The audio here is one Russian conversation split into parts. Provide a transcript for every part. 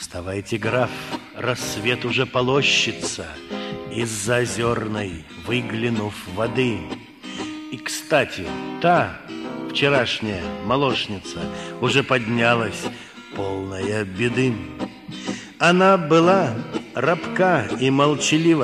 Вставайте, граф, рассвет уже полощется из-за озерной, выглянув воды. И, кстати, та вчерашняя молочница уже поднялась, полная беды. Она была робка и молчалива,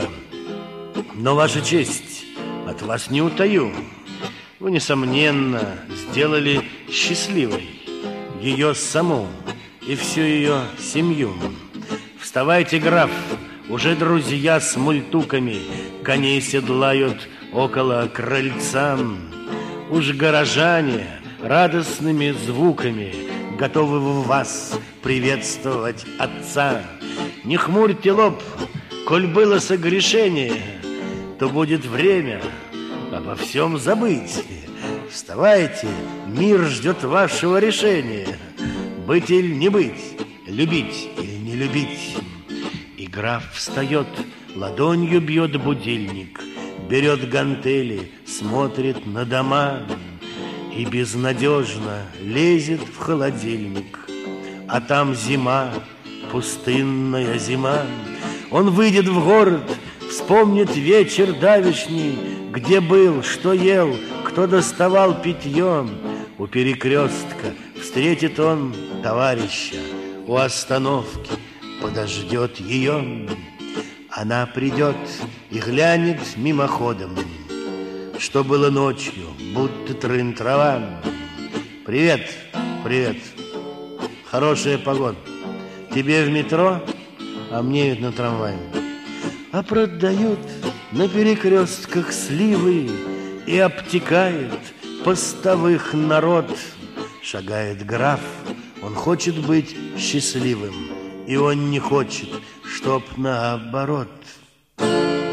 но, ваша честь, от вас не утаю, вы, несомненно, сделали счастливой ее саму и всю ее семью. Вставайте, граф, уже друзья с мультуками коней седлают около крыльца. Уж горожане радостными звуками готовы в вас приветствовать отца. Не хмурьте лоб, коль было согрешение, то будет время обо всем забыть. Вставайте, мир ждет вашего решения. Быть или не быть, любить или не любить. И граф встает, ладонью бьет будильник, берет гантели, смотрит на дома и безнадежно лезет в холодильник. А там зима, пустынная зима. Он выйдет в город, вспомнит вечер давешний, где был, что ел, кто доставал питьем. У перекрестка встретит он товарища, у остановки подождет ее. Она придет и глянет мимоходом, что было ночью, будто трын-трава. Привет, привет, хорошая погода. Тебе в метро, а мне ведь на трамвае. А продают на перекрестках сливы и обтекает постовых народ. Шагает граф, он хочет быть счастливым, и он не хочет, чтоб наоборот.